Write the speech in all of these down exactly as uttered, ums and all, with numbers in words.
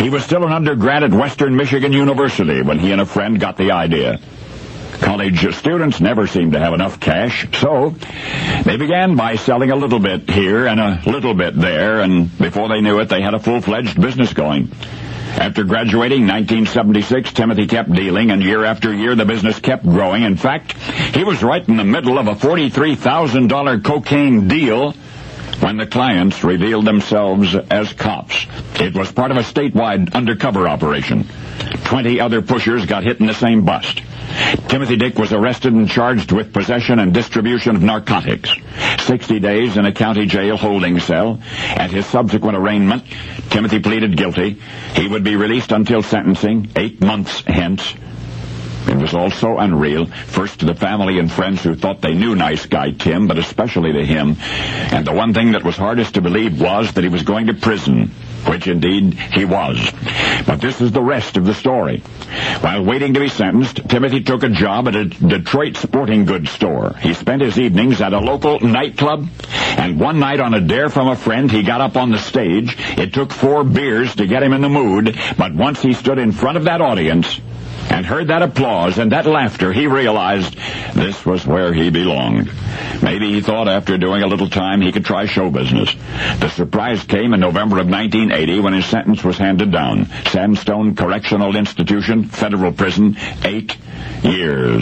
He was still an undergrad at Western Michigan University when he and a friend got the idea. College students never seem to have enough cash, so they began by selling a little bit here and a little bit there, and before they knew it, they had a full-fledged business going. After graduating in nineteen seventy-six, Timothy kept dealing, and year after year, the business kept growing. In fact, he was right in the middle of a forty-three thousand dollars cocaine deal when the clients revealed themselves as cops. It was part of a statewide undercover operation. Twenty other pushers got hit in the same bust. Timothy Dick was arrested and charged with possession and distribution of narcotics. Sixty days in a county jail holding cell. At his subsequent arraignment, Timothy pleaded guilty. He would be released until sentencing, eight months hence. It was all so unreal, first to the family and friends who thought they knew nice guy Tim, but especially to him. And the one thing that was hardest to believe was that he was going to prison, which indeed he was. But this is the rest of the story. While waiting to be sentenced, Timothy took a job at a Detroit sporting goods store. He spent his evenings at a local nightclub, and one night on a dare from a friend, he got up on the stage. It took four beers to get him in the mood, but once he stood in front of that audience and heard that applause and that laughter, he realized this was where he belonged. Maybe he thought after doing a little time he could try show business. The surprise came in November of nineteen eighty when his sentence was handed down. Sandstone Correctional Institution, federal prison, eight years.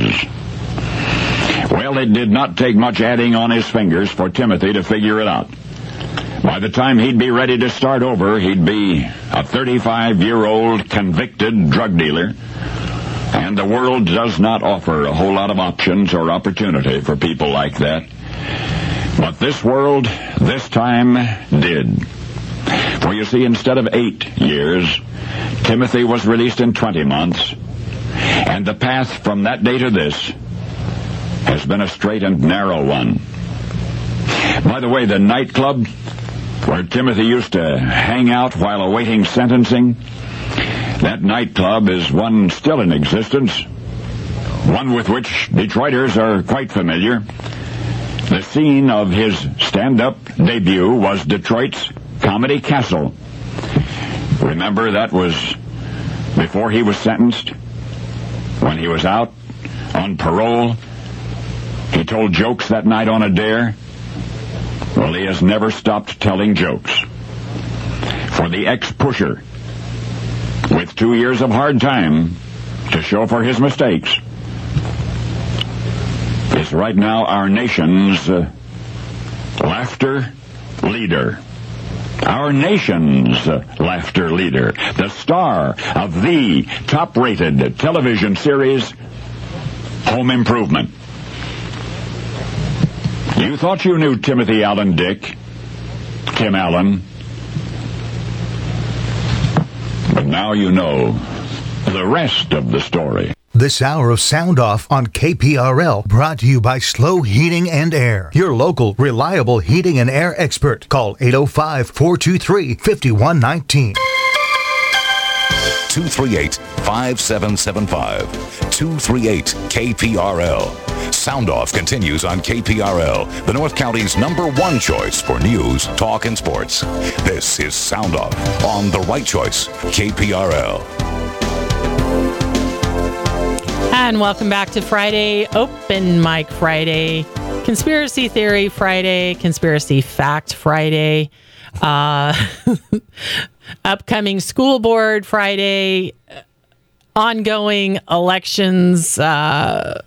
Well, it did not take much adding on his fingers for Timothy to figure it out. By the time he'd be ready to start over, he'd be a thirty-five-year-old convicted drug dealer. And the world does not offer a whole lot of options or opportunity for people like that. But this world, this time, did. For you see, instead of eight years, Timothy was released in twenty months. And the path from that day to this has been a straight and narrow one. By the way, the nightclub where Timothy used to hang out while awaiting sentencing, that nightclub is one still in existence, one with which Detroiters are quite familiar. The scene of his stand-up debut was Detroit's Comedy Castle. Remember, that was before he was sentenced. When he was out on parole, he told jokes that night on a dare. Well, he has never stopped telling jokes. For the ex-pusher, with two years of hard time to show for his mistakes, is right now our nation's uh, laughter leader. Our nation's uh, laughter leader. The star of the top-rated television series, Home Improvement. You thought you knew Timothy Allen Dick, Tim Allen. But now you know the rest of the story. This hour of Sound Off on K P R L brought to you by Slow Heating and Air, your local reliable heating and air expert. Call eight oh five, four two three, five one one nine. two three eight, five seven seven five. two three eight K P R L. Sound Off continues on K P R L, the North County's number one choice for news, talk, and sports. This is Sound Off on The Right Choice, K P R L. And welcome back to Friday, Open Mic Friday, Conspiracy Theory Friday, Conspiracy Fact Friday, uh, upcoming school board Friday, ongoing elections, uh,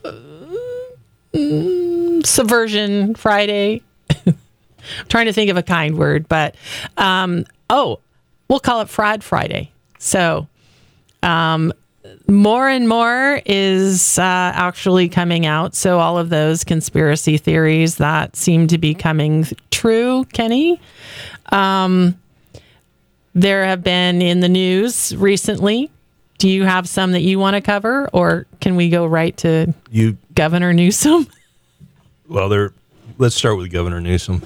subversion Friday. I'm trying to think of a kind word, but um, oh, we'll call it Fraud Friday. So um, more and more is uh, actually coming out. So all of those conspiracy theories that seem to be coming true, Kenny. Um, there have been in the news recently. Do you have some that you want to cover, or can we go right to you, Governor Newsom? Well, there. Let's start with Governor Newsom.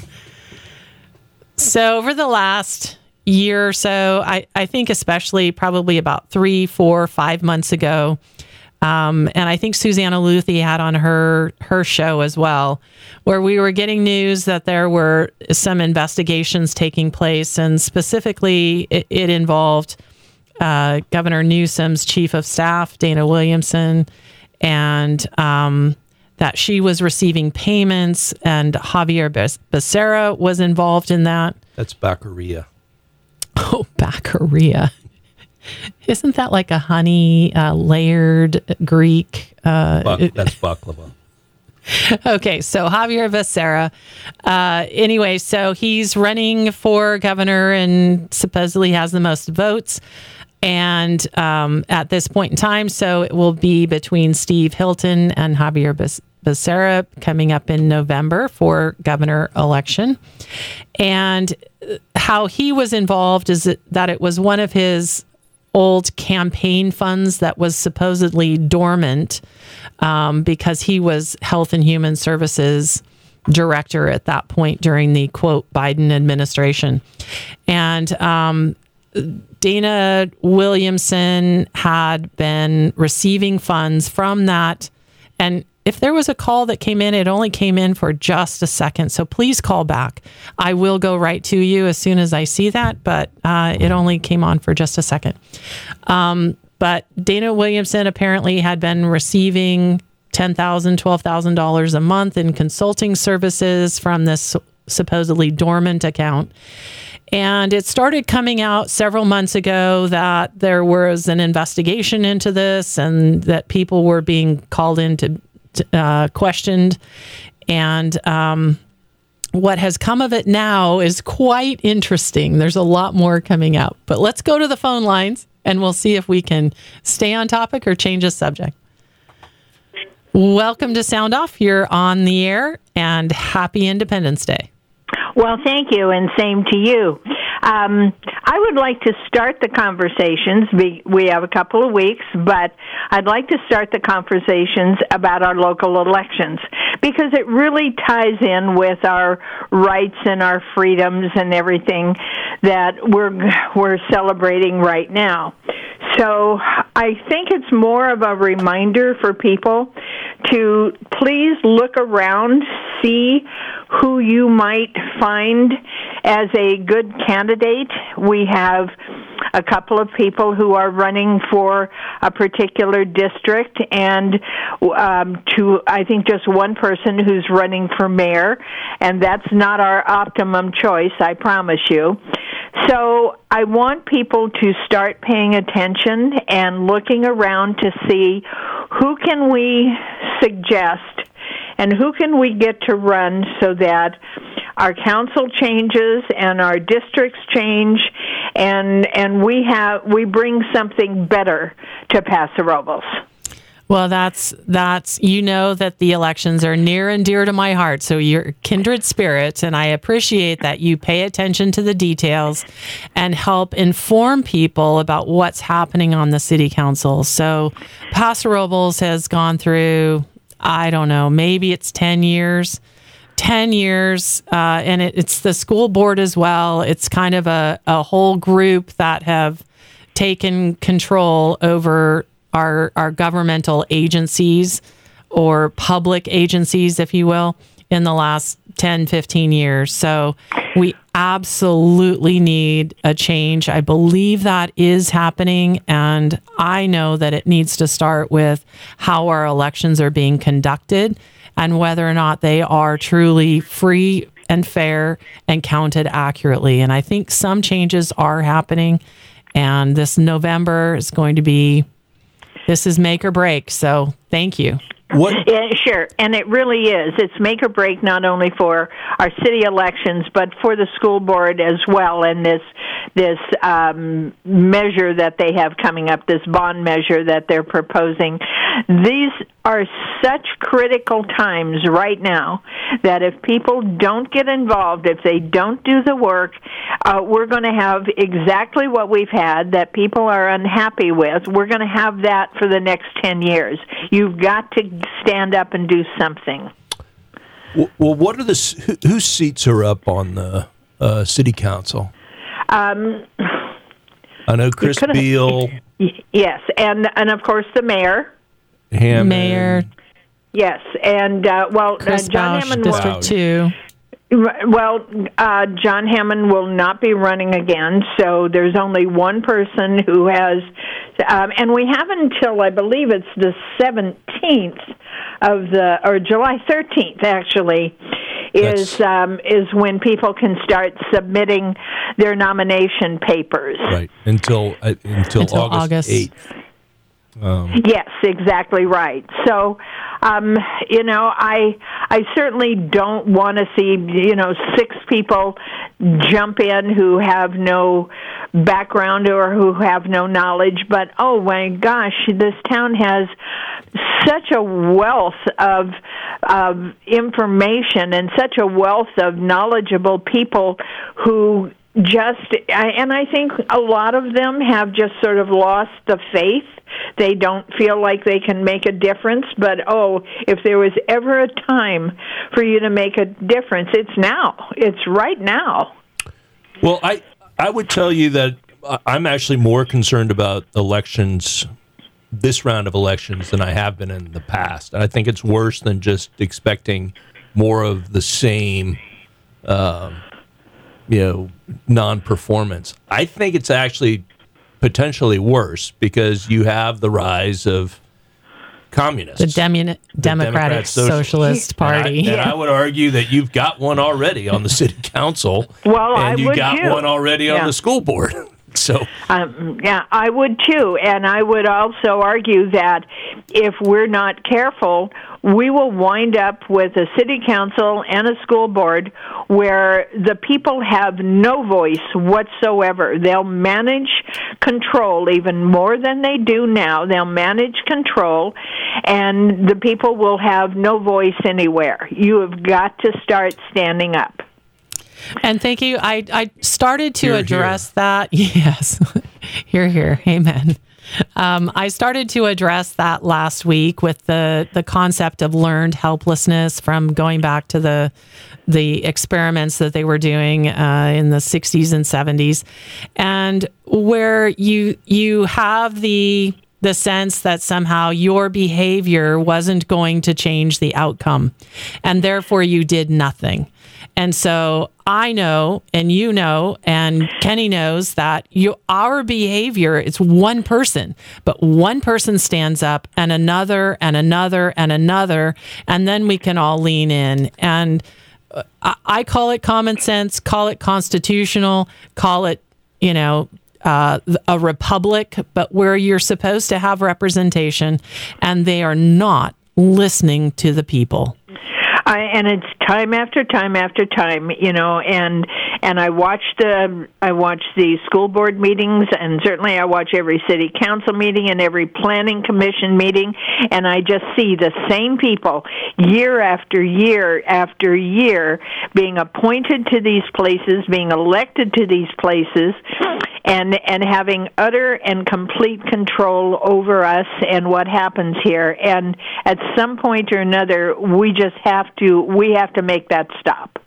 So over the last year or so, I, I think especially probably about three, four, five months ago, um, and I think Susanna Luthi had on her her show as well, where we were getting news that there were some investigations taking place, and specifically it, it involved uh, Governor Newsom's chief of staff, Dana Williamson, and um, that she was receiving payments, and Javier Becerra was involved in that. That's Baccaria. Oh, Baccaria. Isn't that like a honey uh, layered Greek? Uh, Buck, that's baklava. Okay, so Javier Becerra. Uh, anyway, so he's running for governor and supposedly has the most votes. And um, at this point in time, so it will be between Steve Hilton and Javier Becerra coming up in November for governor election. And how he was involved is that it was one of his old campaign funds that was supposedly dormant um, because he was Health and Human Services director at that point during the, quote, Biden administration. And um, Dana Williamson had been receiving funds from that. And if there was a call that came in, it only came in for just a second. So please call back. I will go right to you as soon as I see that, but uh, it only came on for just a second. Um, but Dana Williamson apparently had been receiving ten thousand dollars, twelve thousand dollars a month in consulting services from this supposedly dormant account. And it started coming out several months ago that there was an investigation into this and that people were being called in to uh, questioned. And um, what has come of it now is quite interesting. There's a lot more coming out. But let's go to the phone lines and we'll see if we can stay on topic or change the subject. Welcome to Sound Off. You're on the air, and happy Independence Day. Well, thank you, and same to you. Um, I would like to start the conversations. We, we have a couple of weeks, but I'd like to start the conversations about our local elections because it really ties in with our rights and our freedoms and everything that we're we're celebrating right now. So I think it's more of a reminder for people to please look around, see who you might find as a good candidate. We have a couple of people who are running for a particular district, and um, to I think just one person who's running for mayor, and that's not our optimum choice, I promise you. So I want people to start paying attention and looking around to see who can we suggest and who can we get to run so that our council changes and our districts change, and and we have we bring something better to Paso Robles. Well, that's that's you know that the elections are near and dear to my heart. So you're kindred spirits, and I appreciate that you pay attention to the details and help inform people about what's happening on the city council. So Paso Robles has gone through, I don't know, maybe it's ten years. ten years, uh, and it, it's the school board as well. It's kind of a, a whole group that have taken control over our our governmental agencies or public agencies, if you will, in the last ten, fifteen years. So we absolutely need a change. I believe that is happening, and I know that it needs to start with how our elections are being conducted and whether or not they are truly free and fair and counted accurately. And I think some changes are happening, and this November is going to be, this is make or break. So thank you. What? Yeah, sure, and it really is. It's make or break not only for our city elections, but for the school board as well, and this this um, measure that they have coming up, this bond measure that they're proposing. These are such critical times right now that if people don't get involved, if they don't do the work, uh, we're going to have exactly what we've had that people are unhappy with. We're going to have that for the next ten years. You've got to stand up and do something. Well, what are the whose seats are up on the uh, city council? Um, I know Chris Beal. Yes, and and of course the mayor. Hammond. Mayor. Yes, and uh, well, Chris uh, John Bausch, Hammond. District Wow. Two. Well, uh, John Hammond will not be running again, so there's only one person who has, um, and we have until, I believe it's the seventeenth of the, or July thirteenth, actually, is um, is when people can start submitting their nomination papers. Right, until uh, until, Until August, August. eighth. Um, Yes, exactly right. So, um, you know, I I certainly don't want to see, you know, six people jump in who have no background or who have no knowledge. But, oh, my gosh, this town has such a wealth of, of information and such a wealth of knowledgeable people who just, and I think a lot of them have just sort of lost the faith. They don't feel like they can make a difference, but oh, if there was ever a time for you to make a difference, it's now. It's right now. well, I I would tell you that I'm actually more concerned about elections, this round of elections, than I have been in the past. And I think it's worse than just expecting more of the same, um, you know, non-performance. I think it's actually potentially worse because you have the rise of communists. The, Demi- The Democratic Socialist. Socialist Party. And, I, and I would argue that you've got one already on the city council. Well, and I you would got too. one already on Yeah. the school board. So, Um, yeah, I would too. And I would also argue that if we're not careful, we will wind up with a city council and a school board where the people have no voice whatsoever. They'll manage control even more than they do now. They'll manage control, and the people will have no voice anywhere. You have got to start standing up. And thank you. I, I started to Hear, address that. Yes. Hear, hear. Amen. Um, I started to address that last week with the, the concept of learned helplessness from going back to the the experiments that they were doing uh, in the sixties and seventies, and where you you have the the sense that somehow your behavior wasn't going to change the outcome, and therefore you did nothing. And so I know, and you know, and Kenny knows that you, our behavior, it's one person, but one person stands up and another and another and another, and then we can all lean in. And I, I call it common sense, call it constitutional, call it, you know, uh, a republic, but where you're supposed to have representation, and they are not listening to the people. I, and it's time after time after time, you know, and and I watch the I watch the school board meetings, and certainly I watch every city council meeting and every planning commission meeting, and I just see the same people year after year after year being appointed to these places, being elected to these places, and and having utter and complete control over us and what happens here. And at some point or another, we just have to we have to make that stop.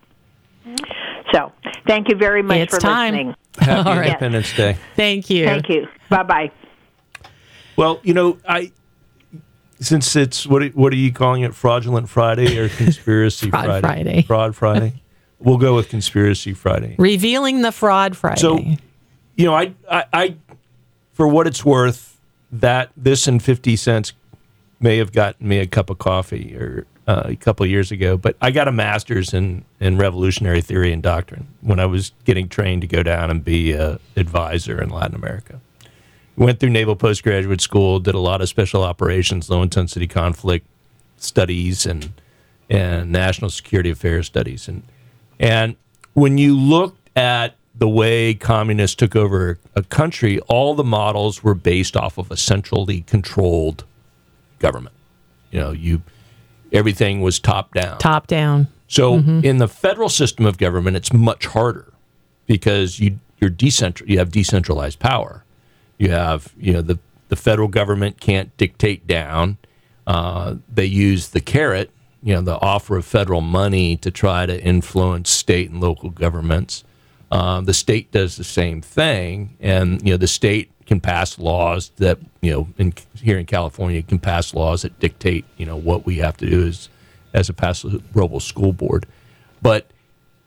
So, thank you very much It's for time. listening. happy All right. Independence Day. Thank you. Thank you. Bye bye. Well, you know, I since it's what are- what are you calling it? Fraudulent Friday or Conspiracy Fraud Friday? Friday. Fraud Friday. We'll go with Conspiracy Friday. Revealing the Fraud Friday. So, you know, I, I, I, for what it's worth, that this and fifty cents may have gotten me a cup of coffee or uh, a couple of years ago, but I got a master's in, in revolutionary theory and doctrine when I was getting trained to go down and be an advisor in Latin America. Went through Naval Postgraduate School, did a lot of special operations, low intensity conflict studies, and and national security affairs studies, and and when you looked at the way communists took over a country, all the models were based off of a centrally controlled government. You know, you everything was top down. Top down. So Mm-hmm. in the federal system of government, it's much harder because you you're decentral. You have decentralized power. You have you know the the federal government can't dictate down. Uh, they use the carrot, you know, the offer of federal money to try to influence state and local governments. Uh, the state does the same thing, and you know the state can pass laws that you know in, here in California can pass laws that dictate you know what we have to do as as a pass-roble school board. But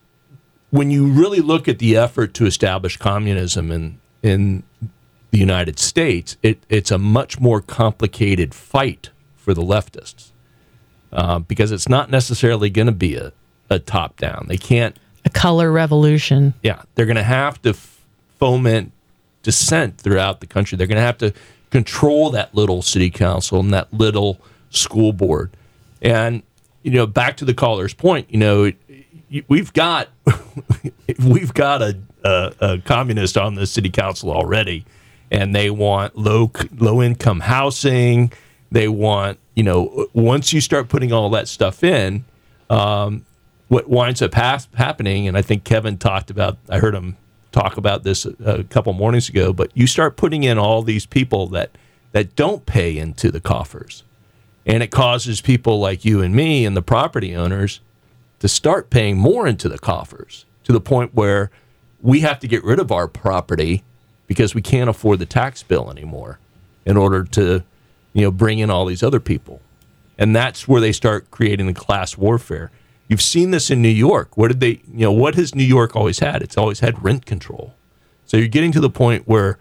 when you really look at the effort to establish communism in in the United States, it, it's a much more complicated fight for the leftists uh, because it's not necessarily going to be a, a top down. They can't a color revolution. Yeah, they're going to have to f- foment dissent throughout the country. They're going to have to control that little city council and that little school board. And, you know, back to the caller's point, you know, we've got we've got a, a, a communist on the city council already, and they want low low income housing. They want, you know, once you start putting all that stuff in, um, what winds up ha- happening, and I think Kevin talked about, I heard him talk about this a, a couple mornings ago, but you start putting in all these people that, that don't pay into the coffers. And it causes people like you and me and the property owners to start paying more into the coffers to the point where we have to get rid of our property because we can't afford the tax bill anymore in order to, you know, bring in all these other people. And that's where they start creating the class warfare. You've seen this in New York. What did they, you know, what has New York always had? It's always had rent control. So you're getting to the point where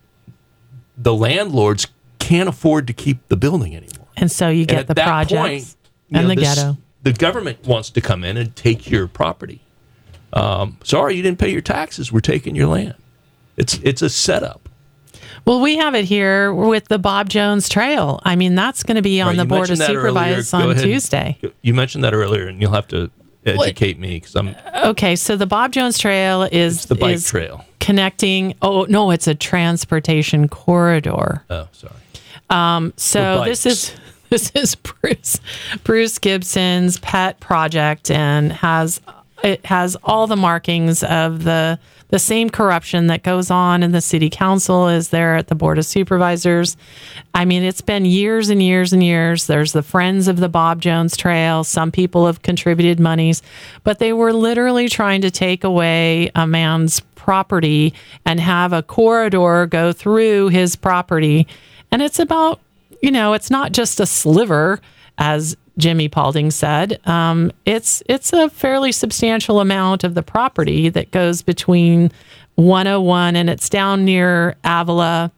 the landlords can't afford to keep the building anymore. And so you get the projects point, and know, the this, ghetto. The government wants to come in and take your property. Um, sorry, you didn't pay your taxes. We're taking your land. It's it's a setup. Well, we have it here with the Bob Jones Trail. I mean, that's going to be on right, the Board of Supervisors on Tuesday. You mentioned that earlier, and you'll have to educate well, me because I'm okay. So the Bob Jones Trail is it's the bike is trail connecting. Oh no, it's a transportation corridor. Oh, sorry. Um, so this is this is Bruce Bruce Gibson's pet project, and has it has all the markings of the. The same corruption that goes on in the city council is there at the Board of Supervisors. I mean, it's been years and years and years. There's the Friends of the Bob Jones Trail. Some people have contributed monies, but they were literally trying to take away a man's property and have a corridor go through his property. And it's about, you know, it's not just a sliver, as Jimmy Paulding said. Um, it's it's a fairly substantial amount of the property that goes between one oh one, and it's down near Avila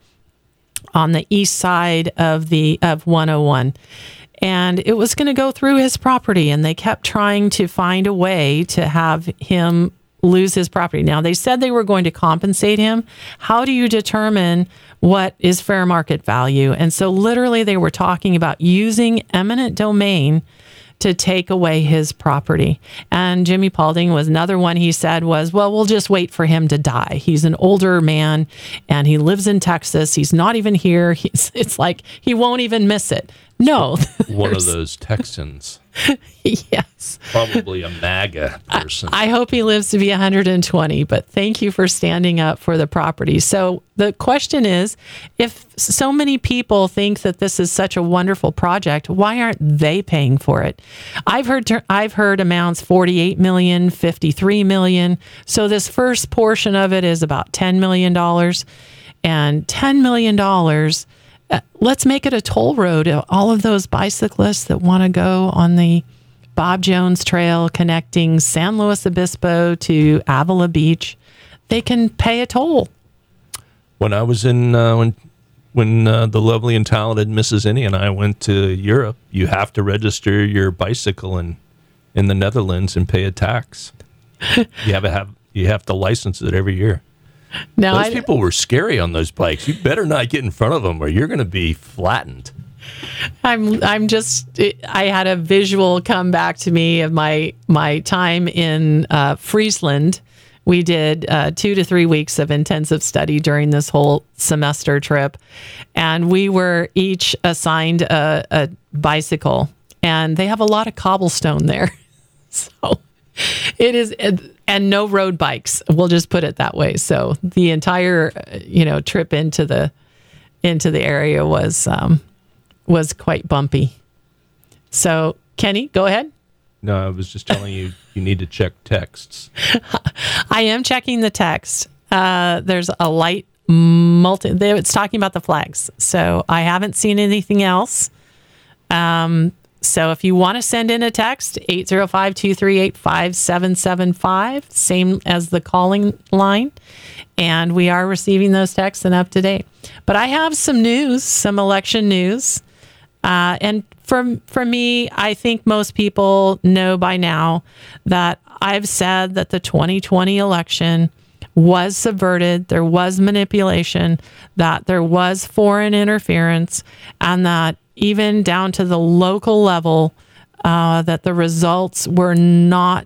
on the east side of the of one oh one. And it was going to go through his property, and they kept trying to find a way to have him lose his property. Now, they said they were going to compensate him. How do you determine what is fair market value? And so literally they were talking about using eminent domain to take away his property. And Jimmy Paulding was another one he said was, well, we'll just wait for him to die. He's an older man and he lives in Texas. He's not even here. He's, it's like he won't even miss it. No. One of those Texans. Yes. Probably a MAGA person. I, I hope he lives to be one hundred twenty, but thank you for standing up for the property. So the question is, if so many people think that this is such a wonderful project, why aren't they paying for it? I've heard I've heard amounts forty-eight million dollars, fifty-three million dollars. So this first portion of it is about ten million dollars, and ten million dollars. Uh, let's make it a toll road. All of those bicyclists that want to go on the Bob Jones Trail connecting San Luis Obispo to Avila Beach, they can pay a toll. When I was in, uh, when when uh, the lovely and talented Missus Innie and I went to Europe, you have to register your bicycle in in the Netherlands and pay a tax. you have to have you have to license it every year. Now, those I, people were scary on those bikes. You better not get in front of them or you're going to be flattened. I'm I'm just I had a visual come back to me of my my time in uh, Friesland. We did uh, two to three weeks of intensive study during this whole semester trip, and we were each assigned a, a bicycle, and they have a lot of cobblestone there, so it is. And no road bikes. We'll just put it that way. So the entire, you know, trip into the into the area was um, was quite bumpy. So Kenny, go ahead. No, I was just telling you you need to check texts. I am checking the text. Uh, there's a light multi. It's talking about the flags. So I haven't seen anything else. Um, So if you want to send in a text, eight zero five, two three eight, five seven seven five, same as the calling line. And we are receiving those texts and up to date. But I have some news, some election news. Uh, and for, for me, I think most people know by now that I've said that the twenty twenty election was subverted, there was manipulation, that there was foreign interference, and that even down to the local level, uh, that the results were not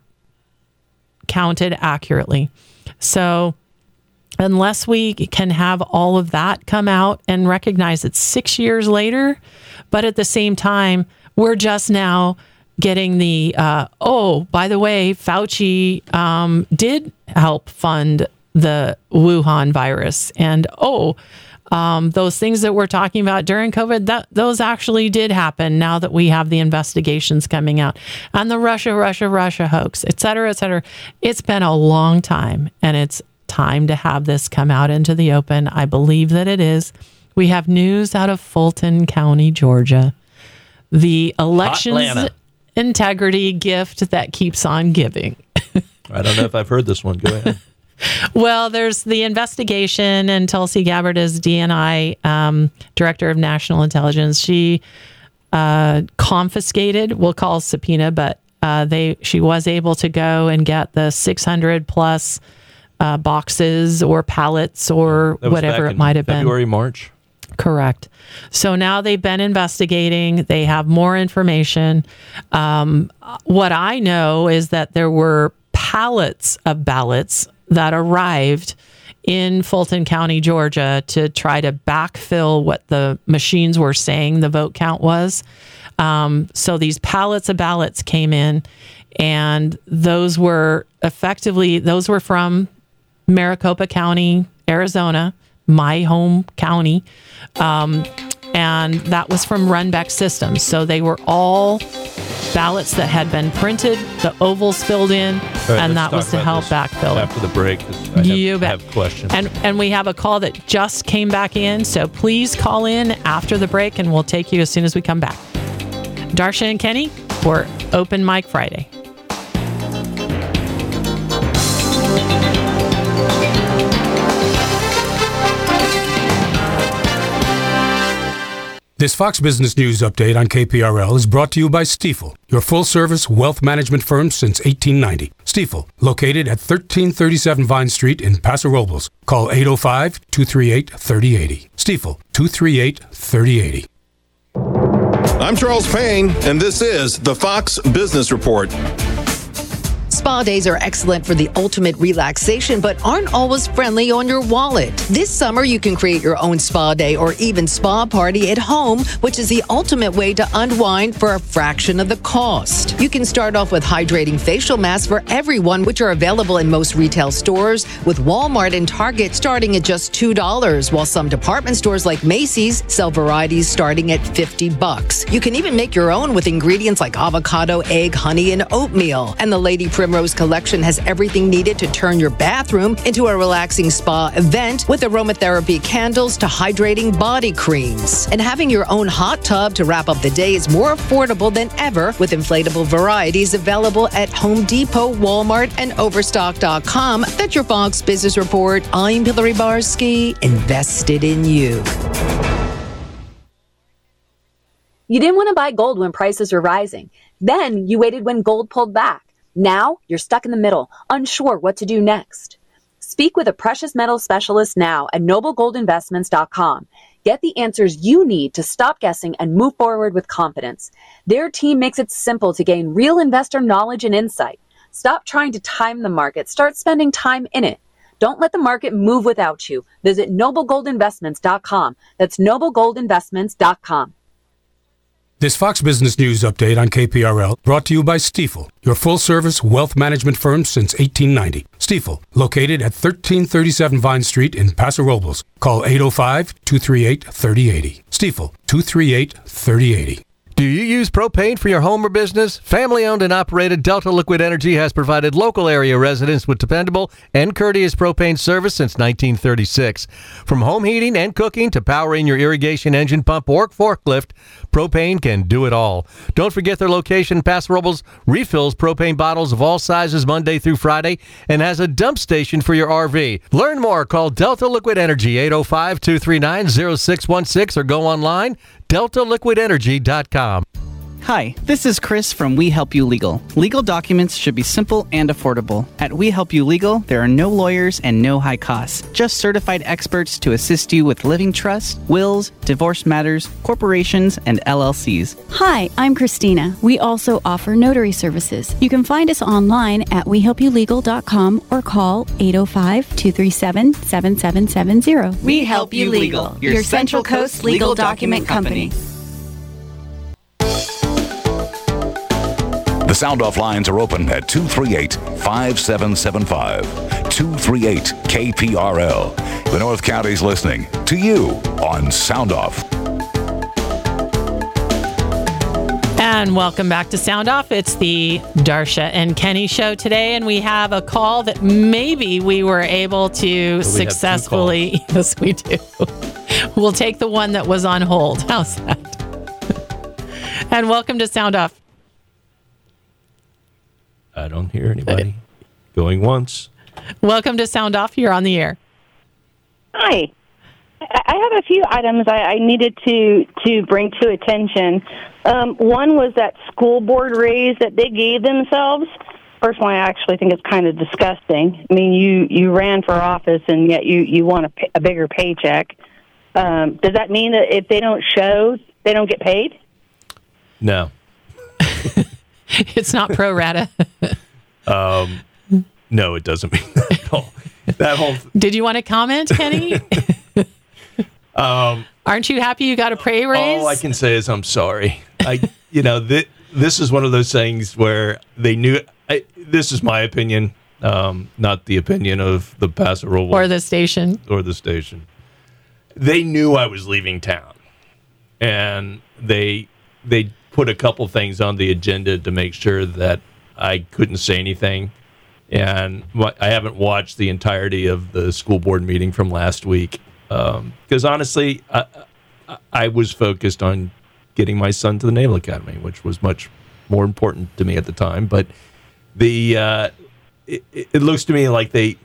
counted accurately. So unless we can have all of that come out and recognize it six years later, but at the same time, we're just now getting the, uh, oh, by the way, Fauci um, did help fund the Wuhan virus. And, oh, um, those things that we're talking about during COVID, that those actually did happen now that we have the investigations coming out. And the Russia, Russia, Russia hoax, et cetera, et cetera. It's been a long time, and it's time to have this come out into the open. I believe that it is. We have news out of Fulton County, Georgia. The elections integrity gift that keeps on giving. I don't know if I've heard this one. Go ahead. Well, there's the investigation, and Tulsi Gabbard is D N I, um, Director of National Intelligence. She uh, confiscated, we'll call subpoena, but uh, they she was able to go and get the six hundred plus uh, boxes or pallets or whatever it might have been. February, March. Correct. So now they've been investigating. They have more information. Um, what I know is that there were pallets of ballots that arrived in Fulton County, Georgia, to try to backfill what the machines were saying the vote count was. Um, so these pallets of ballots came in, and those were effectively, those were from Maricopa County, Arizona, my home county. Um, and that was from Runbeck Systems. So they were all ballots that had been printed, the ovals filled in, right, and that was to help backfill. After the break, I have, you bet. have questions. And, and we have a call that just came back in, so please call in after the break, and we'll take you as soon as we come back. Darsha and Kenny for Open Mic Friday. This Fox Business News update on K P R L is brought to you by Stifel, your full-service wealth management firm since eighteen ninety. Stifel, located at thirteen thirty-seven Vine Street in Paso Robles. Call eight oh five, two three eight, three oh eight oh. Stifel, two three eight, three oh eight oh. I'm Charles Payne, and this is the Fox Business Report. Spa days are excellent for the ultimate relaxation, but aren't always friendly on your wallet. This summer, you can create your own spa day or even spa party at home, which is the ultimate way to unwind for a fraction of the cost. You can start off with hydrating facial masks for everyone, which are available in most retail stores, with Walmart and Target starting at just two dollars, while some department stores like Macy's sell varieties starting at fifty bucks. You can even make your own with ingredients like avocado, egg, honey, and oatmeal. And the Lady Primrose collection has everything needed to turn your bathroom into a relaxing spa event, with aromatherapy candles to hydrating body creams. And having your own hot tub to wrap up the day is more affordable than ever, with inflatable varieties available at Home Depot, Walmart, and Overstock dot com. That's your Fox Business Report. I'm Hillary Barsky, invested in you. You didn't want to buy gold when prices were rising. Then you waited when gold pulled back. Now you're stuck in the middle, unsure what to do next. Speak with a precious metal specialist now at Noble Gold Investments dot com. Get the answers you need to stop guessing and move forward with confidence. Their team makes it simple to gain real investor knowledge and insight. Stop trying to time the market. Start spending time in it. Don't let the market move without you. Visit Noble Gold Investments dot com. That's Noble Gold Investments dot com. This Fox Business News update on K P R L brought to you by Stifel, your full-service wealth management firm since eighteen ninety. Stifel, located at thirteen thirty-seven Vine Street in Paso Robles. Call eight oh five, two three eight, three oh eight oh. Stifel, two three eight, three oh eight oh. Do you use propane for your home or business? Family-owned and operated Delta Liquid Energy has provided local area residents with dependable and courteous propane service since nineteen thirty-six. From home heating and cooking to powering your irrigation engine pump or forklift, propane can do it all. Don't forget their location, Paso Robles refills propane bottles of all sizes Monday through Friday and has a dump station for your R V. Learn more. Call Delta Liquid Energy, eight oh five, two three nine, oh six one six, or go online, delta liquid energy dot com. Hi, this is Chris from We Help You Legal. Legal documents should be simple and affordable. At We Help You Legal, there are no lawyers and no high costs, just certified experts to assist you with living trusts, wills, divorce matters, corporations, and L L Cs. Hi, I'm Christina. We also offer notary services. You can find us online at we help you legal dot com or call eight oh five, two three seven, seven seven seven zero. We Help You Legal, your Central Coast legal document company. The Sound Off lines are open at two three eight, five seven seven five. two three eight K P R L. The North County's listening to you on Sound Off. And welcome back to Sound Off. It's the Darsha and Kenny show today, and we have a call that maybe we were able to So we successfully. Yes, we do. We'll take the one that was on hold. How's that? And welcome to Sound Off. I don't hear anybody. Going once. Welcome to Sound Off. You're on the air. Hi. I have a few items I, I needed to, to bring to attention. Um, one was that school board raise that they gave themselves. First one, I actually think it's kind of disgusting. I mean, you, you ran for office, and yet you, you want a, pay, a bigger paycheck. Um, does that mean that if they don't show, they don't get paid? No. It's not pro rata. um, no, it doesn't mean that at all. That whole. Th- Did you want to comment, Kenny? um, Aren't you happy you got a pay raise? All I can say is I'm sorry. I, you know, th- this is one of those things where they knew. I, this is my opinion, um, not the opinion of the Paso Robles or the station or the station. They knew I was leaving town, and they they. put a couple things on the agenda to make sure that I couldn't say anything. And I haven't watched the entirety of the school board meeting from last week. Because um, honestly, I, I was focused on getting my son to the Naval Academy, which was much more important to me at the time. But the uh, it, it looks to me like they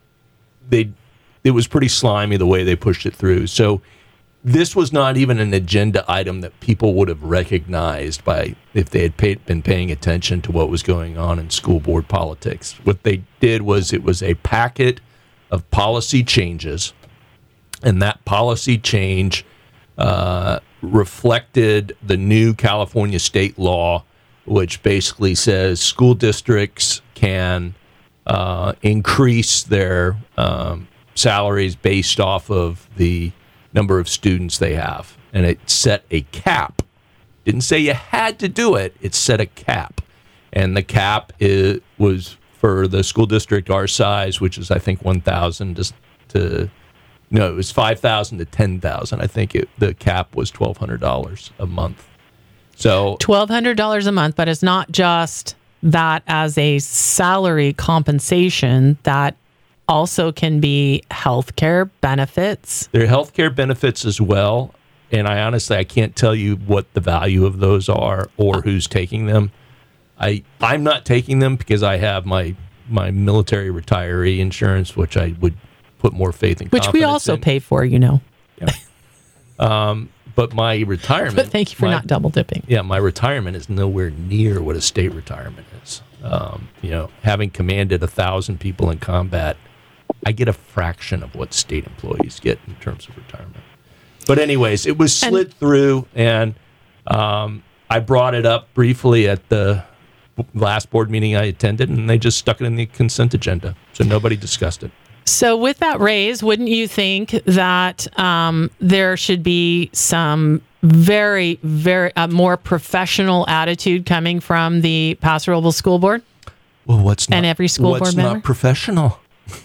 they it was pretty slimy the way they pushed it through. So this was not even an agenda item that people would have recognized by if they had paid, been paying attention to what was going on in school board politics. What they did was it was a packet of policy changes, and that policy change uh, reflected the new California state law, which basically says school districts can uh, increase their um, salaries based off of the number of students they have, and it set a cap. Didn't say you had to do it. It set a cap, and the cap is, was for the school district our size, which is I think one thousand to, to no, it was five thousand to ten thousand. I think it, the cap was twelve hundred dollars a month. So twelve hundred dollars a month, but it's not just that as a salary compensation. That also can be healthcare benefits. There are healthcare benefits as well, and I honestly I can't tell you what the value of those are or who's taking them. I I'm not taking them because I have my my military retiree insurance, which I would put more faith and which confidence we also in. pay for, you know. Yeah. um, but my retirement. But thank you for my, not double dipping. Yeah, my retirement is nowhere near what a state retirement is. Um, you know, having commanded a thousand people in combat, I get a fraction of what state employees get in terms of retirement. But anyways, it was slid and, through, and um, I brought it up briefly at the last board meeting I attended, and they just stuck it in the consent agenda, so nobody discussed it. So with that raise, wouldn't you think that um, there should be some very, very uh, more professional attitude coming from the Paso Robles School Board? Well, what's not, and every school what's board member? not professional?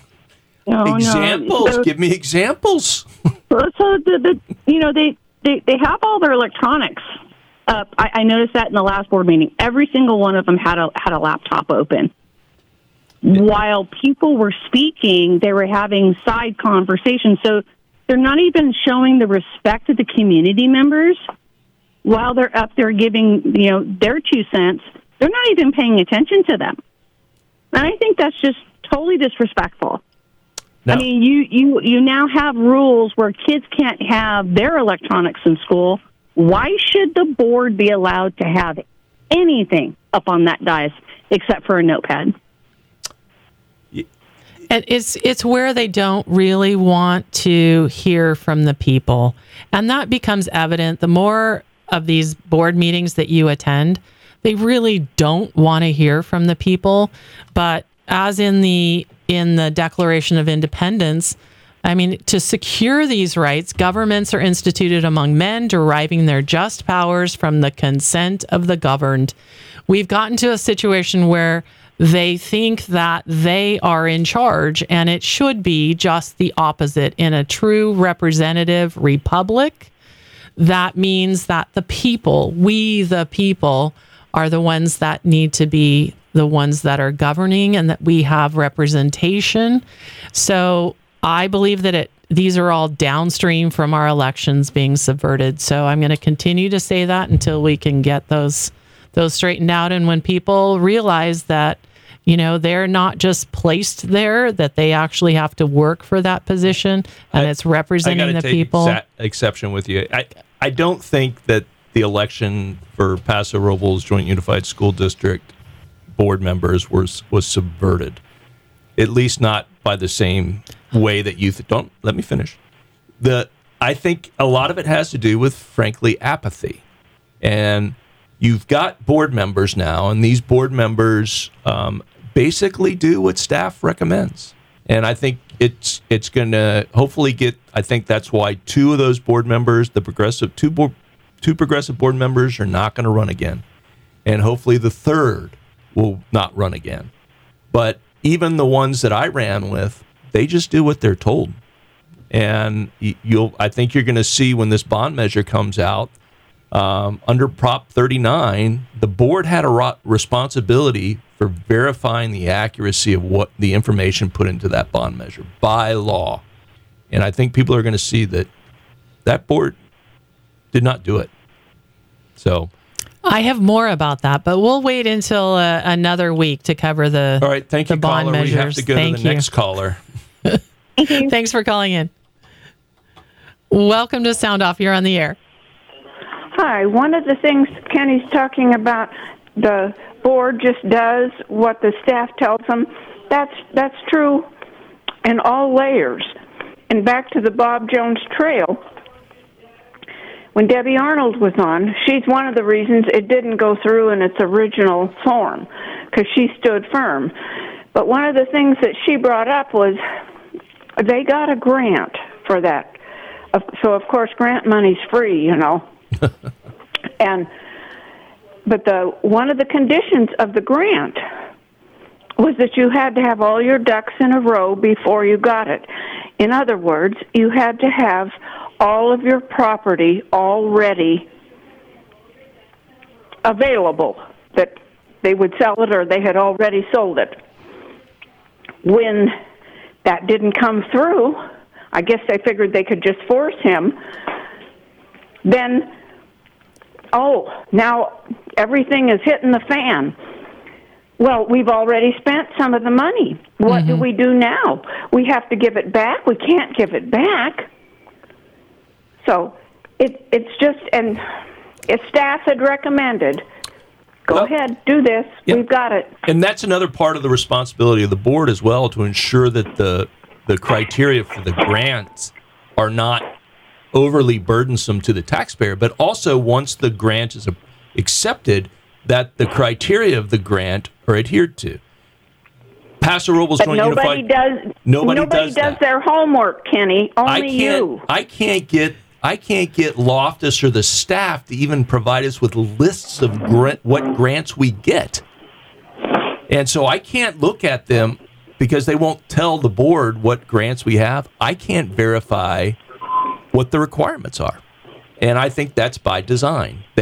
No, examples. No. Give me examples. So the, the you know they, they they have all their electronics up. I, I noticed that in the last board meeting. Every single one of them had a had a laptop open. While people were speaking, they were having side conversations. So they're not even showing the respect to the community members while they're up there giving, you know, their two cents. They're not even paying attention to them. And I think that's just totally disrespectful. No. I mean, you, you, you now have rules where kids can't have their electronics in school. Why should the board be allowed to have anything up on that dais except for a notepad? And it's it's where they don't really want to hear from the people. And that becomes evident the more of these board meetings that you attend. They really don't want to hear from the people. But as in the in the Declaration of Independence, I mean, to secure these rights, governments are instituted among men, deriving their just powers from the consent of the governed. We've gotten to a situation where they think that they are in charge, and it should be just the opposite. In a true representative republic, that means that the people, we the people, are the ones that need to be the ones that are governing and that we have representation. So I believe that it these are all downstream from our elections being subverted. So I'm going to continue to say that until we can get those those straightened out. And when people realize that, you know, they're not just placed there, that they actually have to work for that position, and I, it's representing I the take people. Exa- exception with you. I, I don't think that the election for Paso Robles Joint Unified School District board members was was subverted, at least not by the same way that you th- don't let me finish. The I think a lot of it has to do with, frankly, apathy, and you've got board members now, and these board members um, basically do what staff recommends, and I think it's it's going to hopefully get. I think that's why two of those board members, the progressive two board. Two progressive board members are not going to run again. And hopefully the third will not run again. But even the ones that I ran with, they just do what they're told. And you'll, I think you're going to see when this bond measure comes out, um, under Prop thirty-nine, the board had a ro- responsibility for verifying the accuracy of what the information put into that bond measure by law. And I think people are going to see that that board did not do it. So I have more about that, but we'll wait until uh, another week to cover the all right. Thank the you, bond caller. measures. We have to go Thank to the you. next caller. Thank you. Thanks for calling in. Welcome to Sound Off. You're on the air. Hi. One of the things Kenny's talking about, the board just does what the staff tells them. That's that's true in all layers. And back to the Bob Jones Trail. When Debbie Arnold was on, she's one of the reasons it didn't go through in its original form, because she stood firm. But one of the things that she brought up was they got a grant for that. So, of course, grant money's free, you know. and But the one of the conditions of the grant was that you had to have all your ducks in a row before you got it. In other words, you had to have all of your property already available, that they would sell it or they had already sold it. When that didn't come through, I guess they figured they could just force him. Then, oh, now everything is hitting the fan. Well, we've already spent some of the money. What mm-hmm. do we do now? We have to give it back? We can't give it back. So it, it's just, and if staff had recommended, go well, ahead, do this, yeah. We've got it. And that's another part of the responsibility of the board as well, to ensure that the the criteria for the grants are not overly burdensome to the taxpayer, but also once the grant is accepted, that the criteria of the grant are adhered to. Paso Robles but Joint nobody Unified. Does, nobody, nobody does, does that. their homework, Kenny. Only I can't, you. I can't get. I can't get Loftus or the staff to even provide us with lists of grant, what grants we get. And so I can't look at them because they won't tell the board what grants we have. I can't verify what the requirements are. And I think that's by design. They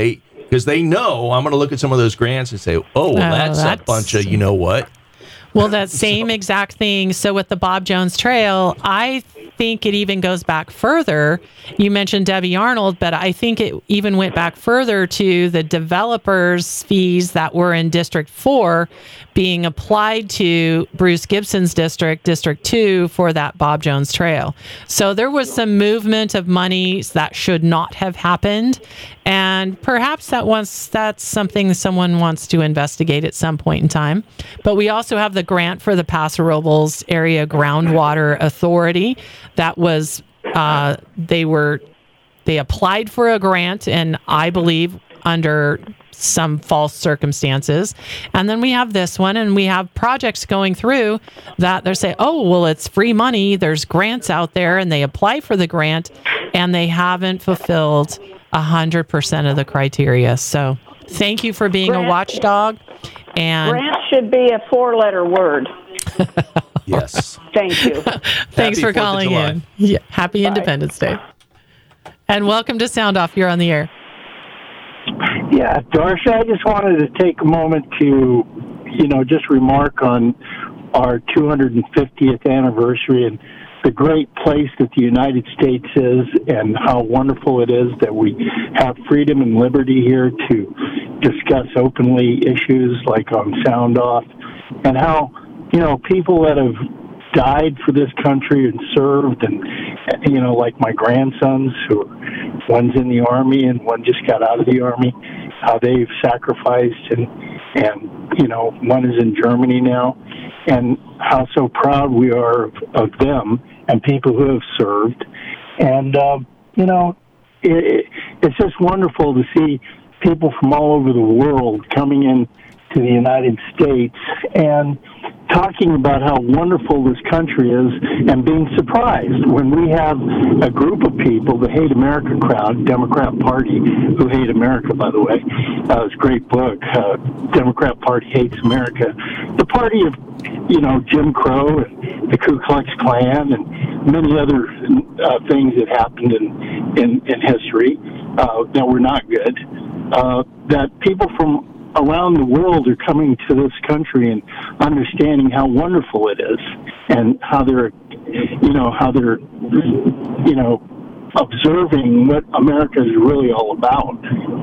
because they know I'm going to look at some of those grants and say, oh, well, Oh, that's, that's- a bunch of, you know what? Well, that same exact thing. So with the Bob Jones Trail, I think it even goes back further. You mentioned Debbie Arnold, but I think it even went back further to the developers' fees that were in District four being applied to Bruce Gibson's district, District two, for that Bob Jones Trail. So there was some movement of money that should not have happened. And perhaps that wants, that's something someone wants to investigate at some point in time. But we also have the grant for the Paso Robles Area Groundwater Authority. That was, uh, they were, they applied for a grant, and I believe under some false circumstances. And then we have this one, and we have projects going through that they're saying, oh, well, it's free money. There's grants out there, and they apply for the grant, and they haven't fulfilled one hundred percent of the criteria. So thank you for being Grant, a watchdog. And grant should be a four-letter word. Yes. Thank you. thanks Happy for Fourth of calling July. in. Yeah, happy Independence Day. And welcome to Sound Off. You're on the air. Yeah, Darcy, I just wanted to take a moment to, you know, just remark on our two hundred fiftieth anniversary and the great place that the United States is, and how wonderful it is that we have freedom and liberty here to discuss openly issues like on Sound Off, and how, you know, people that have died for this country and served, and, you know, like my grandsons, who one's in the Army and one just got out of the Army, how they've sacrificed, and, and you know, one is in Germany now, and how so proud we are of, of them and people who have served. And, uh, you know, it, it's just wonderful to see people from all over the world coming in to the United States and talking about how wonderful this country is, and being surprised when we have a group of people, the Hate America crowd, Democrat Party, who hate America, by the way. Uh, it's a great book, uh, Democrat Party Hates America. The party of, you know, Jim Crow and the Ku Klux Klan and many other uh, things that happened in, in, in history uh, that were not good, uh, that people from around the world are coming to this country and understanding how wonderful it is, and how they're, you know, how they're, you know, observing what America is really all about.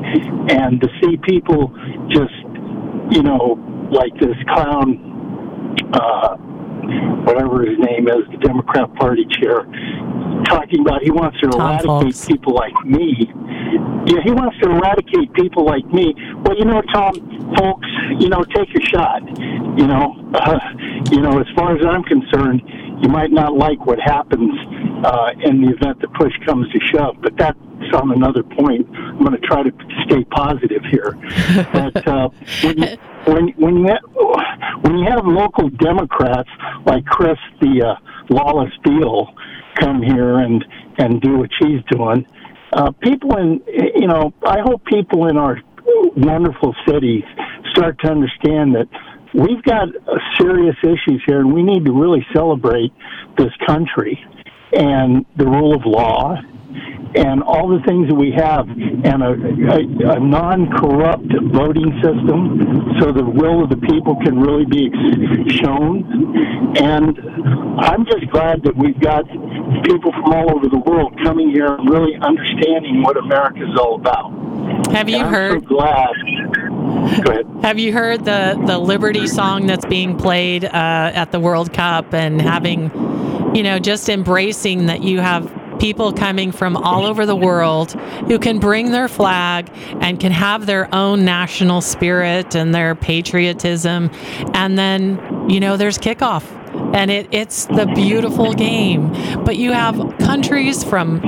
And to see people just, you know, like this clown, uh, whatever his name is, the Democrat Party chair, talking about he wants to Tom eradicate Folks. people like me. Yeah, he wants to eradicate people like me. Well, you know, Tom, folks, you know, take a shot. You know, uh, you know, as far as I'm concerned, you might not like what happens uh, in the event that push comes to shove, but that's on another point. I'm going to try to stay positive here. But uh, when you, when when you have, when you have local Democrats like Chris, the uh, lawless Beal, come here and and do what she's doing. Uh, people in, you know, I hope people in our wonderful cities start to understand that we've got uh, serious issues here, and we need to really celebrate this country and the rule of law and all the things that we have, and a, a, a non-corrupt voting system so the will of the people can really be shown. And I'm just glad that we've got people from all over the world coming here and really understanding what America is all about. Have you and I'm heard? so glad. Go ahead. Have you heard the the Liberty song that's being played uh, at the World Cup, and having, you know, just embracing that you have people coming from all over the world who can bring their flag and can have their own national spirit and their patriotism, and then, you know, there's kickoff, and it it's the beautiful game. But you have countries from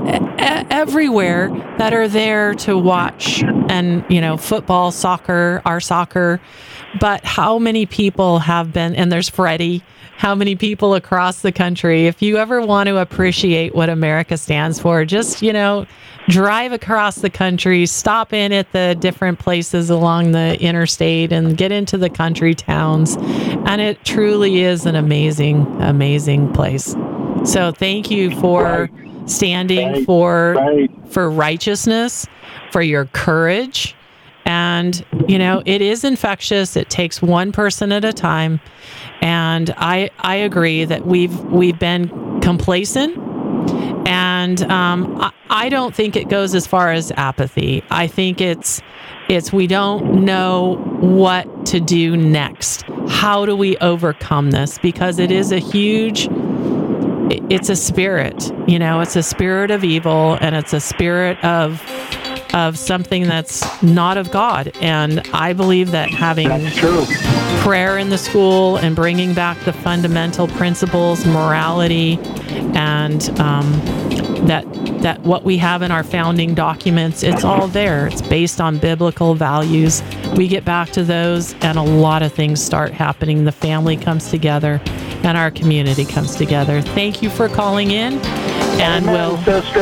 everywhere that are there to watch, and, you know, football, soccer, our soccer. But how many people have been, and there's Freddie, how many people across the country, if you ever want to appreciate what America stands for, just, you know, drive across the country, stop in at the different places along the interstate and get into the country towns. And it truly is an amazing, amazing place. So thank you for Right. standing Right. for Right. for righteousness, for your courage, And, you know, it is infectious. It takes one person at a time. And I I agree that we've we've been complacent. And um, I, I don't think it goes as far as apathy. I think it's it's we don't know what to do next. How do we overcome this? Because it is a huge, it's a spirit, you know, it's a spirit of evil, and it's a spirit of of something that's not of God. And I believe that having prayer in the school and bringing back the fundamental principles, morality, and um, that that what we have in our founding documents, it's all there. It's based on biblical values. We get back to those, and a lot of things start happening. The family comes together, and our community comes together. Thank you for calling in, and we'll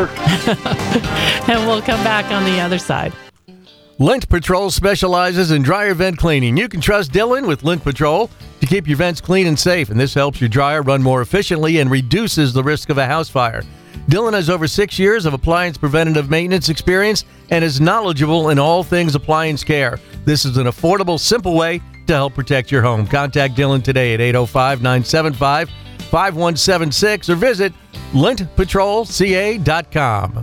and we'll come back on the other side. Lint Patrol specializes in dryer vent cleaning. You can trust Dylan with Lint Patrol to keep your vents clean and safe, and this helps your dryer run more efficiently and reduces the risk of a house fire. Dylan has over six years of appliance preventative maintenance experience and is knowledgeable in all things appliance care. This is an affordable, simple way to help protect your home. Contact Dylan today at eight oh five, nine seven five, five one seven six or visit lint patrol c a dot com.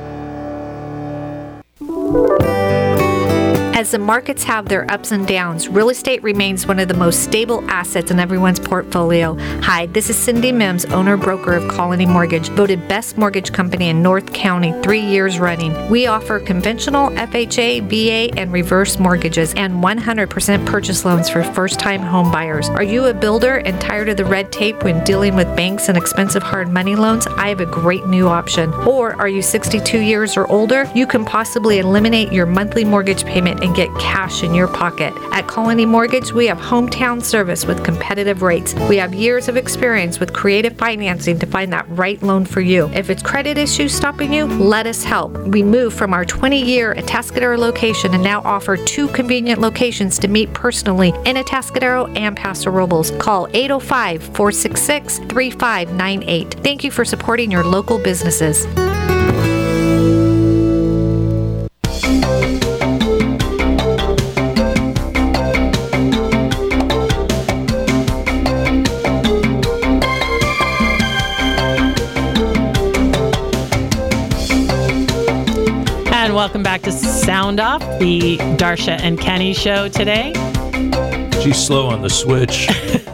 As the markets have their ups and downs, real estate remains one of the most stable assets in everyone's portfolio. Hi, this is Cindy Mims, owner-broker of Colony Mortgage, voted best mortgage company in North County three years running. We offer conventional F H A, V A, and reverse mortgages and one hundred percent purchase loans for first-time home buyers. Are you a builder and tired of the red tape when dealing with banks and expensive hard money loans? I have a great new option. Or are you sixty-two years or older? You can possibly eliminate your monthly mortgage payment and get cash in your pocket. At Colony Mortgage, we have hometown service with competitive rates. We have years of experience with creative financing to find that right loan for you. If it's credit issues stopping you, let us help. We moved from our twenty-year Atascadero location and now offer two convenient locations to meet personally in Atascadero and Paso Robles. Call eight oh five, four six six, three five nine eight. Thank you for supporting your local businesses. And welcome back to Sound Off, the Darsha and Kenny show today. She's slow on the switch.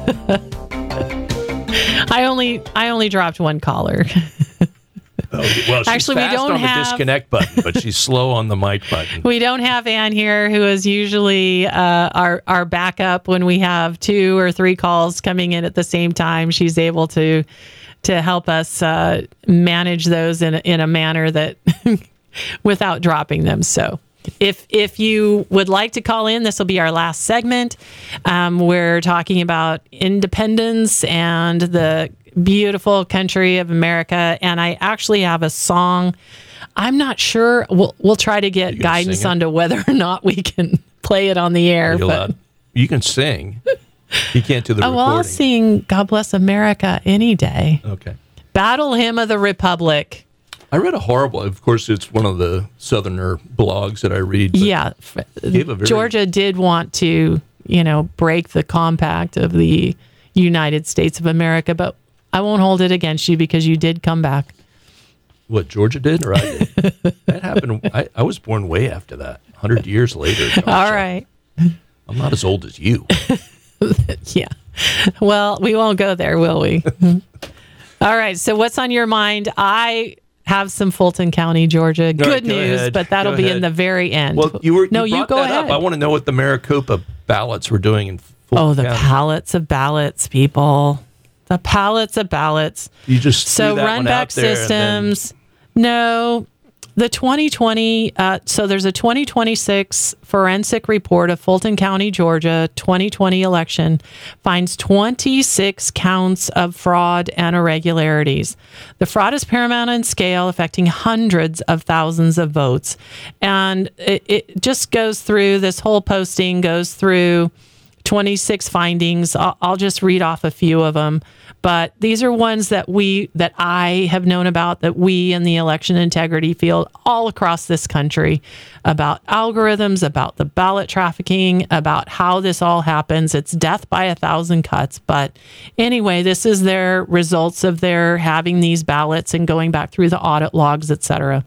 I only I only dropped one caller. Oh, well, she's Actually, fast we don't on have, the disconnect button, but she's slow on the mic button. We don't have Ann here, who is usually uh, our our backup when we have two or three calls coming in at the same time. She's able to to help us uh, manage those in a, in a manner that without dropping them. So if if you would like to call in, this will be our last segment. Um, we're talking about independence and the beautiful country of America. And I actually have a song. I'm not sure. We'll we'll try to get guidance onto whether or not we can play it on the air. Are you, but allowed? You can sing. You can't do the oh, recording. well, I'll sing God Bless America any day. Okay. Battle Hymn of the Republic. I read a horrible, of course, it's one of the Southerner blogs that I read. But Yeah. gave a very, Georgia did want to, you know, break the compact of the United States of America, but I won't hold it against you because you did come back. What, Georgia did or I did? That happened. I, I was born way after that, one hundred years later. Georgia. All right. I'm not as old as you. Yeah. Well, we won't go there, will we? All right. So what's on your mind? I have some Fulton County, Georgia. Good right, go news, ahead. but that'll Go be ahead. in the very end. Well, you were no, you, you brought go that ahead. up. I want to know what the Maricopa ballots were doing in Fulton Oh, the County. pallets of ballots, people. The pallets of ballots. You just so threw that run one back out there and then- systems. No, the twenty twenty. Uh, so there's a twenty twenty-six forensic report of Fulton County, Georgia, twenty twenty election finds twenty-six counts of fraud and irregularities. The fraud is paramount in scale, affecting hundreds of thousands of votes, and it, it just goes through. This whole posting goes through twenty-six findings. I'll, I'll just read off a few of them. But these are ones that we, that I have known about, that we in the election integrity field all across this country, about algorithms, about the ballot trafficking, about how this all happens. It's death by a thousand cuts. But anyway, this is their results of their having these ballots and going back through the audit logs, et cetera.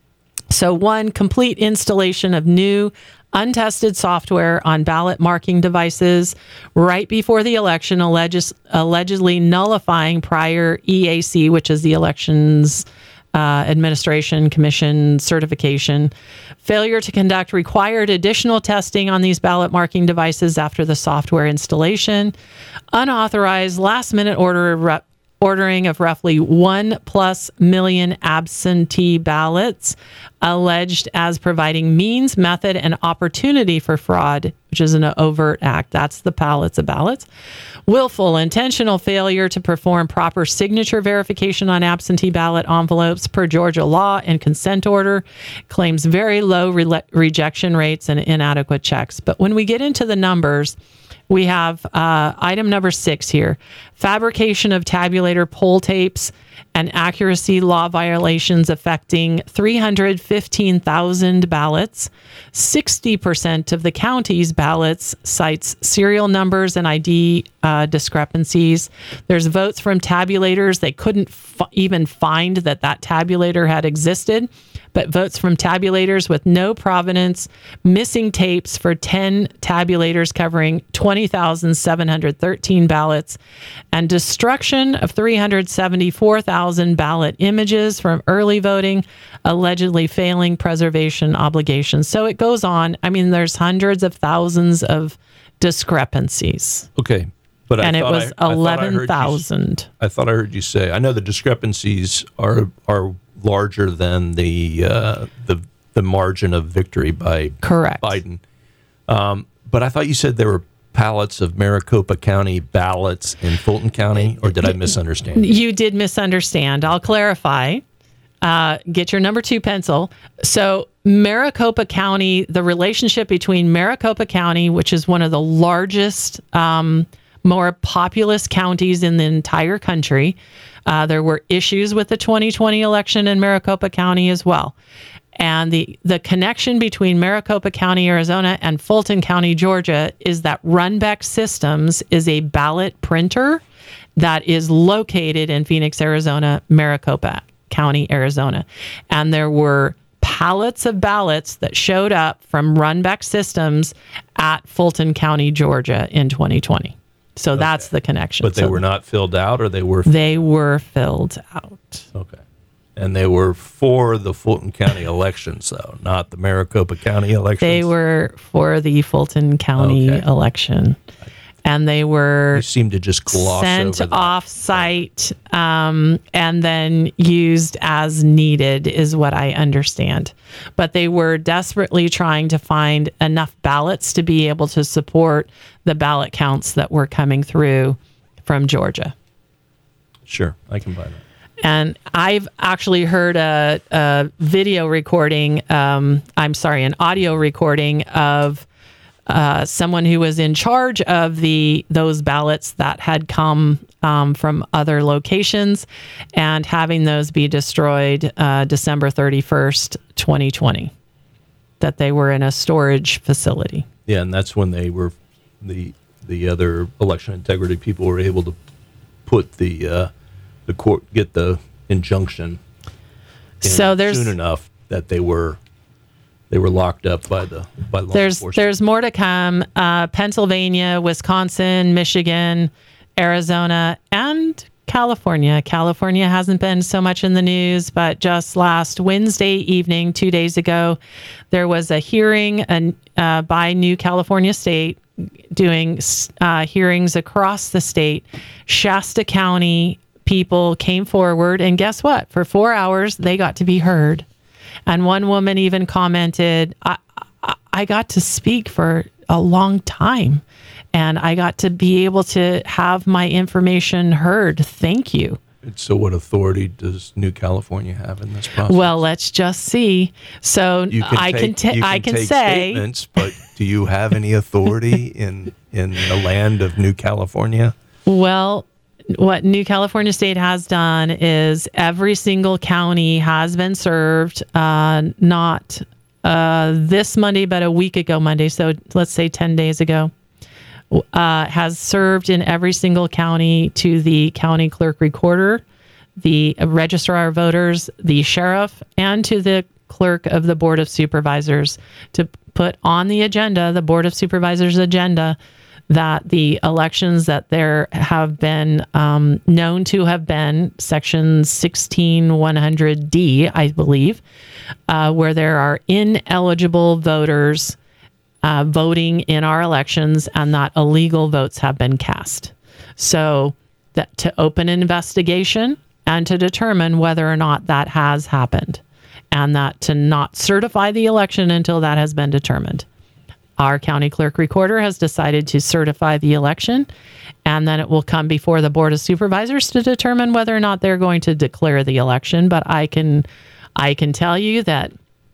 So one, complete installation of new untested software on ballot marking devices right before the election, alleged, allegedly nullifying prior E A C, which is the Elections uh, Administration Commission certification. Failure to conduct required additional testing on these ballot marking devices after the software installation. Unauthorized last-minute order of rep- ordering of roughly one plus million absentee ballots, alleged as providing means, method, and opportunity for fraud, which is an overt act. That's the pallets of ballots. Willful, intentional failure to perform proper signature verification on absentee ballot envelopes per Georgia law and consent order, claims very low re- rejection rates and inadequate checks. But when we get into the numbers, we have uh, item number six here, fabrication of tabulator poll tapes and accuracy law violations affecting three hundred fifteen thousand ballots. sixty percent of the county's ballots cites serial numbers and I D uh, discrepancies. There's votes from tabulators. They couldn't f- even find that that tabulator had existed. But votes from tabulators with no provenance, missing tapes for ten tabulators covering twenty thousand seven hundred thirteen ballots, and destruction of three hundred seventy-four thousand ballot images from early voting, allegedly failing preservation obligations. So it goes on. I mean, there's hundreds of thousands of discrepancies. Okay. But and I it thought was I, eleven thousand. I, I thought I heard you say, I know the discrepancies are are larger than the uh, the the margin of victory by Correct. Biden. Um, but I thought you said there were pallets of Maricopa County ballots in Fulton County, or did I misunderstand? You did misunderstand. I'll clarify. Uh, get your number two pencil. So Maricopa County, the relationship between Maricopa County, which is one of the largest, um, more populous counties in the entire country. Uh, there were issues with the twenty twenty election in Maricopa County as well. And the, the connection between Maricopa County, Arizona and Fulton County, Georgia is that Runbeck Systems is a ballot printer that is located in Phoenix, Arizona, Maricopa County, Arizona. And there were pallets of ballots that showed up from Runbeck Systems at Fulton County, Georgia in twenty twenty. So okay. That's the connection. But they so were not filled out, or they were? They were filled out. Okay. And they were for the Fulton County elections, though, not the Maricopa County elections? They were for the Fulton County okay. election. And they were you seem to just gloss sent over that. off-site um, and then used as needed is what I understand. But they were desperately trying to find enough ballots to be able to support the ballot counts that were coming through from Georgia. Sure, I can buy that. And I've actually heard a, a video recording, um, I'm sorry, an audio recording of uh, someone who was in charge of the those ballots that had come um, from other locations and having those be destroyed uh, December thirty-first, twenty twenty, that they were in a storage facility. Yeah, and that's when they were, the the other election integrity people were able to put the... Uh, the court get the injunction in so there's, soon enough that they were they were locked up by the by law there's enforcement. There's more to come. Uh, Pennsylvania, Wisconsin, Michigan, Arizona, and California. California hasn't been so much in the news, but just last Wednesday evening, two days ago, there was a hearing uh, by New California State doing uh, hearings across the state. Shasta County people came forward, and guess what? For four hours, they got to be heard. And one woman even commented, I, I, I got to speak for a long time, and I got to be able to have my information heard. Thank you. So what authority does New California have in this process? Well, let's just see. So you can I take, can, t- you can I can take say statements, but do you have any authority in in the land of New California? Well, what New California State has done is every single county has been served, uh, not uh, this Monday, but a week ago Monday. So let's say ten days ago, uh, has served in every single county to the county clerk recorder, the registrar of voters, the sheriff, and to the clerk of the Board of Supervisors to put on the agenda, the Board of Supervisors agenda, that the elections that there have been um, known to have been section sixteen one hundred D, I believe, uh, where there are ineligible voters uh, voting in our elections and that illegal votes have been cast. So that to open an investigation and to determine whether or not that has happened, and that to not certify the election until that has been determined. Our county clerk recorder has decided to certify the election, and then it will come before the Board of Supervisors to determine whether or not they're going to declare the election. But I can, I can tell you that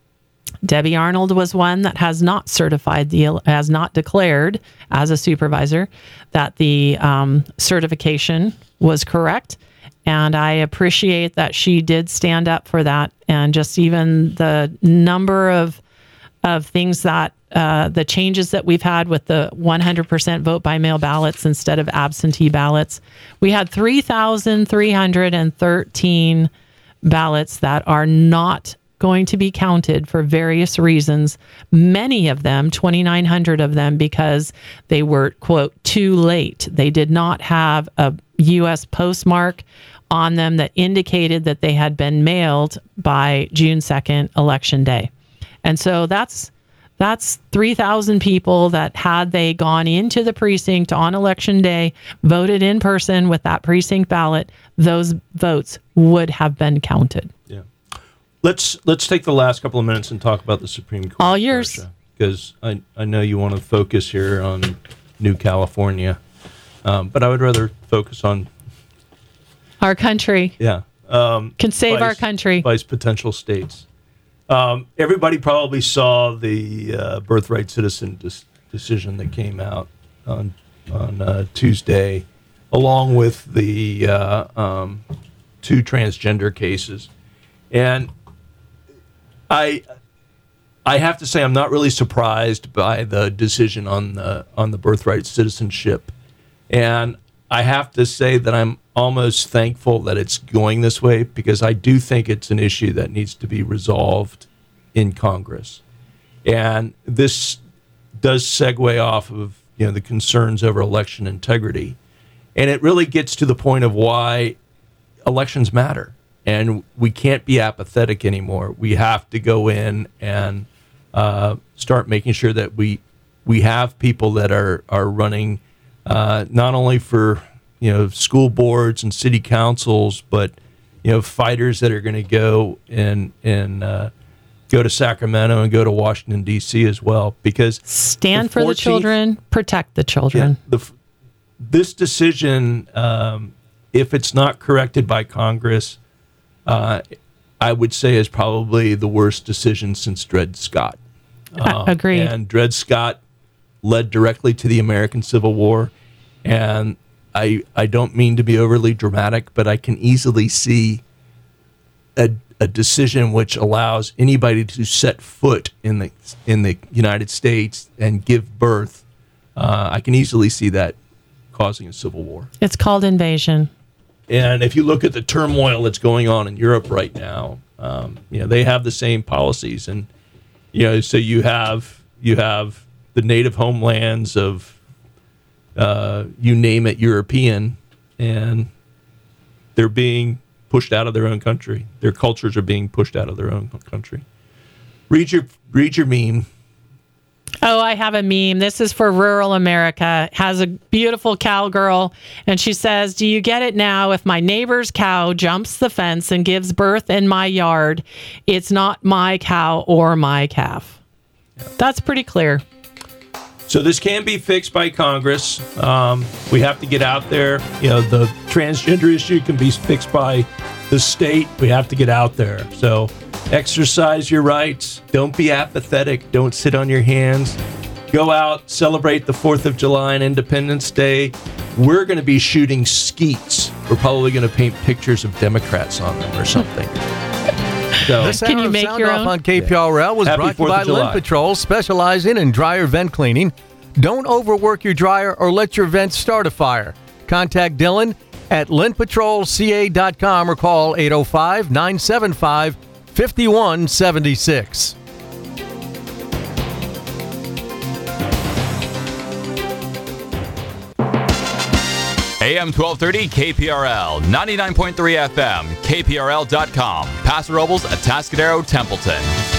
Debbie Arnold was one that has not certified the, has not declared as a supervisor that the um, certification was correct. And I appreciate that she did stand up for that. And just even the number of of things that uh, the changes that we've had with the one hundred percent vote by mail ballots instead of absentee ballots. We had three thousand three hundred thirteen ballots that are not going to be counted for various reasons. Many of them, twenty-nine hundred of them, because they were, quote, too late. They did not have a U S postmark on them that indicated that they had been mailed by June second, election day. And so that's that's three thousand people that, had they gone into the precinct on election day, voted in person with that precinct ballot, those votes would have been counted. Yeah. Let's let's take the last couple of minutes and talk about the Supreme Court. All yours. Because I, I know you want to focus here on New California, um, but I would rather focus on our country. Yeah. Um, Can save vice, our country. Vice potential states. Um, everybody probably saw the uh, birthright citizen dis- decision that came out on on uh, Tuesday, along with the uh, um, two transgender cases, and I I have to say I'm not really surprised by the decision on the on the birthright citizenship, and I have to say that I'm almost thankful that it's going this way, because I do think it's an issue that needs to be resolved in Congress. And this does segue off of, you know, the concerns over election integrity. And it really gets to the point of why elections matter. And we can't be apathetic anymore. We have to go in and uh, start making sure that we we have people that are, are running uh, not only for, you know, school boards and city councils, but, you know, fighters that are going to go and and uh, go to Sacramento and go to Washington, D C as well, because stand the for the children, protect the children. Yeah, the, this decision, um, if it's not corrected by Congress, uh, I would say is probably the worst decision since Dred Scott. Um, Agreed. And Dred Scott led directly to the American Civil War, and I I don't mean to be overly dramatic, but I can easily see a a decision which allows anybody to set foot in the in the United States and give birth. Uh, I can easily see that causing a civil war. It's called invasion. And if you look at the turmoil that's going on in Europe right now, um, you know, they have the same policies, and you know, so you have you have the native homelands of Uh, you name it, European, and they're being pushed out of their own country. Their cultures are being pushed out of their own country. Read your read your meme. Oh, I have a meme. This is for rural America. It has a beautiful cowgirl, and she says, "Do you get it now? If my neighbor's cow jumps the fence and gives birth in my yard, it's not my cow or my calf." That's pretty clear. So this can be fixed by Congress. Um, we have to get out there. You know, the transgender issue can be fixed by the state. We have to get out there. So exercise your rights. Don't be apathetic. Don't sit on your hands. go out, celebrate the fourth of July and Independence Day. We're going to be shooting skeets. We're probably going to paint pictures of Democrats on them or something. So, this Can hour you of make Sound your Off own? on K P R L was Happy brought to you fourth by of July. Lint Patrol, specializing in dryer vent cleaning. Don't overwork your dryer or let your vents start a fire. Contact Dylan at lint patrol c a dot com or call eight oh five, nine seven five, five one seven six. A M twelve thirty K P R L, ninety-nine point three F M, K P R L dot com, Paso Robles, Atascadero, Templeton.